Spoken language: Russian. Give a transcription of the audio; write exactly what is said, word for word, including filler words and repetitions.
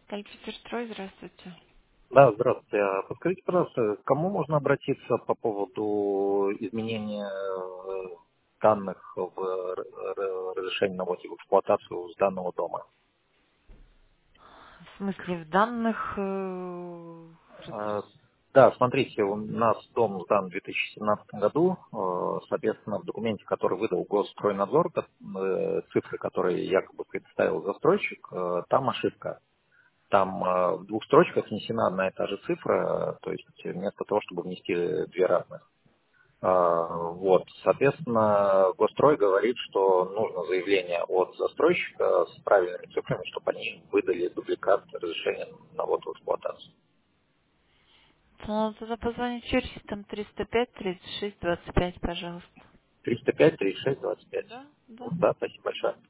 Кальпитерстрой, здравствуйте. Да, здравствуйте. А Подскажите, пожалуйста, к кому можно обратиться по поводу изменения э, данных в р- р- разрешении на ввод в эксплуатацию с данного дома? В смысле, в данных... э, Э, Да, смотрите, у нас дом сдан в две тысячи семнадцатом году, э, соответственно, в документе, который выдал Госстройнадзор, ко- э, цифры, которые якобы предоставил застройщик, э, там ошибка. Там э, в двух строчках внесена одна и та же цифра, э, то есть вместо того, чтобы внести две разных. А, Вот, соответственно, Госстрой говорит, что нужно заявление от застройщика с правильными цифрами, чтобы они выдали дубликат разрешения на ввод в эксплуатацию. Ну, тогда позвонить юристам триста пять тридцать шесть двадцать пять, пожалуйста. триста пять тридцать шесть двадцать пять. Да, да. Да, спасибо большое.